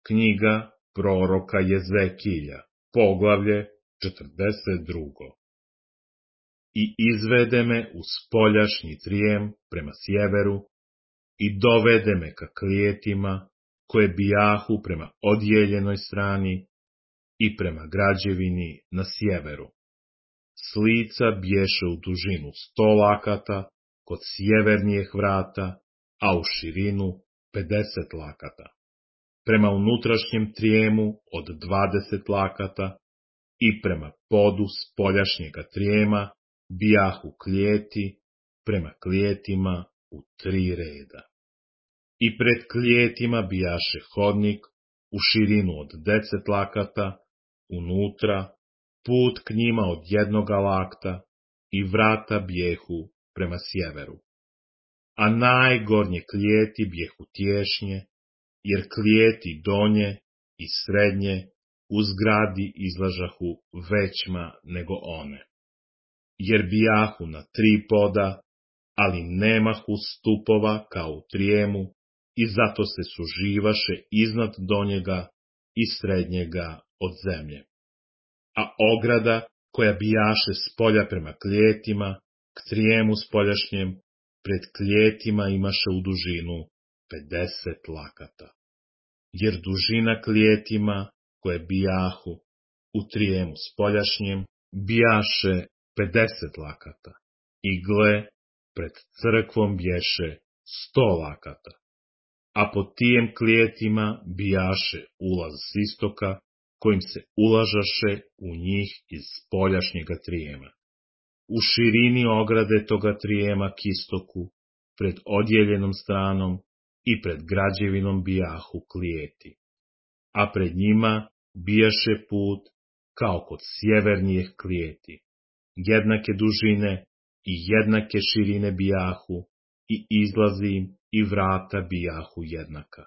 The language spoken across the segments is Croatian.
Knjiga proroka Jezekilja, poglavlje 42. I izvede me u spoljašnji trijem prema sjeveru i dovede me ka klijetima koje bijahu prema odjeljenoj strani i prema građevini na sjeveru. S lica bješe u dužinu 100 lakata kod sjevernijeg vrata, a u širinu 50 lakata. Prema unutrašnjem trijemu od 20 lakata i prema podu spoljašnjega trijema bijahu klijeti prema klijetima u 3 reda. I pred klijetima bijaše hodnik u širinu od 10 lakata, unutra put k njima od 1 lakta i vrata bijehu prema sjeveru. A najgornje klijeti bijehu tješnje, jer klijeti donje i srednje u zgradi izlažahu većma nego one. Jer bijahu na 3 poda, ali nemahu stupova kao u trijemu, i zato se suživaše iznad donjega i srednjega od zemlje. A ograda koja bijaše s polja prema klijetima, k trijemu spoljašnjem, pred klijetima imaše u dužinu 50 lakata. Jer dužina klijetima koje bijahu u trijemu spoljašnjem bijaše 50 lakata. I gle, pred crkvom bješe 100 lakata. A po tijem klijetima bijaše ulaz s istoka, kojim se ulažaše u njih iz spoljašnjega trijema. U širini ograde toga trijema k istoku, pred odjeljenom stranom i pred građevinom bijahu klijeti. A pred njima bijaše put kao kod sjevernijih klijeti. Jednake dužine i jednake širine bijahu, i izlazi i vrata bijahu jednaka.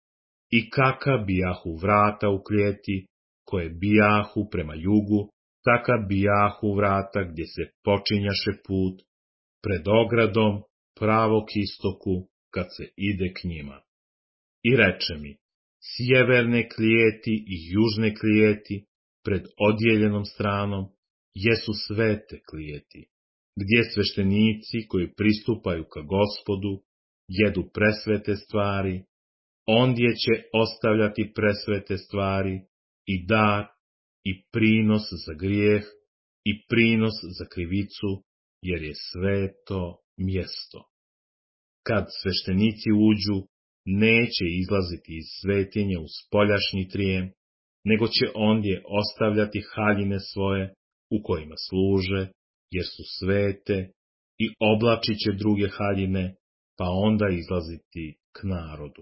I kaka bijahu vrata u klijeti, koje bijahu prema jugu, taka bijahu vrata gdje se počinjaše put, pred ogradom pravo k istoku, kad se ide k njima. I reče mi, sjeverne klijeti i južne klijeti, pred odjeljenom stranom, jesu svete klijeti, gdje sveštenici koji pristupaju ka Gospodu, jedu presvete stvari, ondje će ostavljati presvete stvari, i dar, i prinos za grijeh, i prinos za krivicu, jer je sveto mjesto. Kad sveštenici uđu, neće izlaziti iz svetinje u spoljašnji trijem, nego će ondje ostavljati haljine svoje, u kojima služe, jer su svete, i oblačit će druge haljine, pa onda izlaziti k narodu.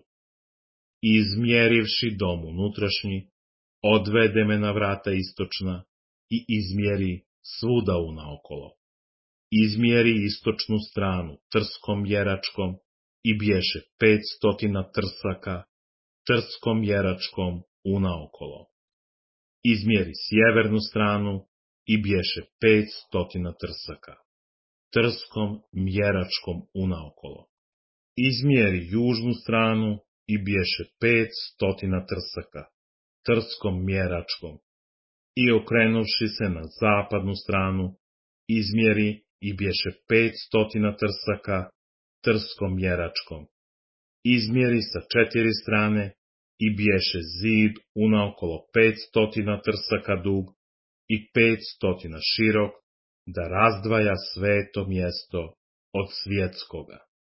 Izmjerivši dom unutrašnji, odvede me na vrata istočna i izmjeri svuda unaokolo. Izmjeri istočnu stranu trskom jeračkom i bješe 500 trsaka, trskom jeračkom unaokolo. Izmjeri sjevernu stranu i bješe 500 trsaka, trskom mjeračkom unaokolo. Izmjeri južnu stranu i bješe 500 trsaka, trskom mjeračkom, i okrenuvši se na zapadnu stranu, izmjeri i bješe 500 trsaka, trskom mjeračkom. Izmjeri sa 4 strane i bješe zid unaokolo 500 trsaka dug i 500 širok, da razdvaja sveto mjesto od svjetskoga.